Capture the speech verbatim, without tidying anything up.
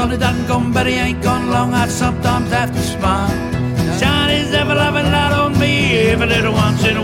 gone, he done gone, but he ain't gone long. I'd sometimes have to smile. Johnny's ever loving light on me, every little once in a